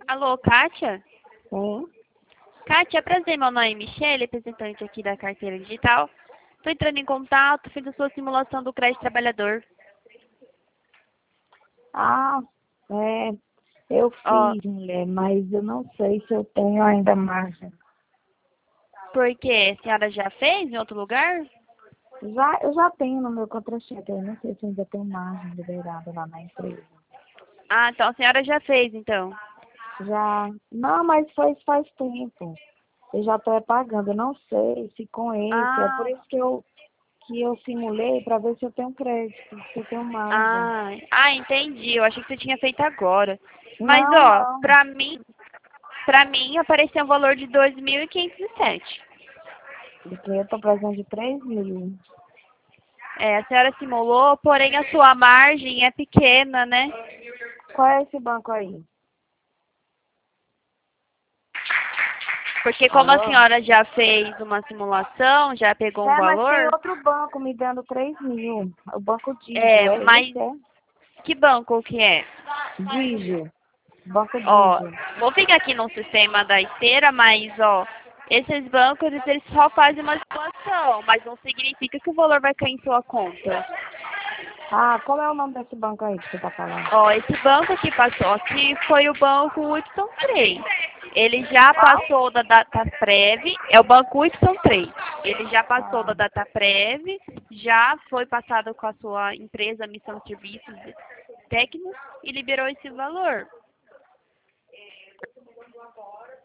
Alô, Kátia? Sim. Kátia, prazer, meu nome é Michelle, representante aqui da carteira digital. Estou entrando em contato, fiz a sua simulação do crédito trabalhador. Ah, é, eu Ó, fiz, mulher, mas eu não sei se eu tenho ainda margem. porque a senhora já fez em outro lugar? Eu já tenho no meu contra-cheque, eu não sei se ainda tem margem liberada lá na empresa. Ah, então a senhora já fez, então. Já, não, mas faz tempo. Eu já estou pagando, eu não sei se com esse, é por Ah, isso que eu simulei para ver se eu tenho crédito, se eu tenho margem. entendi. Eu achei que você tinha feito agora. Mas, Não, ó, não, pra mim apareceu um valor de 2.507. porque eu estou precisando de 3.000. É, a senhora simulou, porém a sua margem é pequena, né? Qual é esse banco aí? Porque como a Alô? senhora já fez uma simulação, já pegou um É, mas tem valor, outro banco me dando 3.000. O Banco Digio, é mas esse, é? que banco que é? Digio. Banco Ó, Digio. vou ficar aqui no sistema da esteira, mas ó, esses bancos eles só fazem uma simulação, mas não significa que o valor vai cair em sua conta. Ah, qual é o nome desse banco aí que você tá falando? Ó, esse banco que passou aqui foi o banco Y3. Ele já Qual? passou da data prévia, é o banco Y3. Ele já passou Ah, da data prévia, já foi passado com a sua empresa Missão de Serviços Técnicos e liberou esse valor.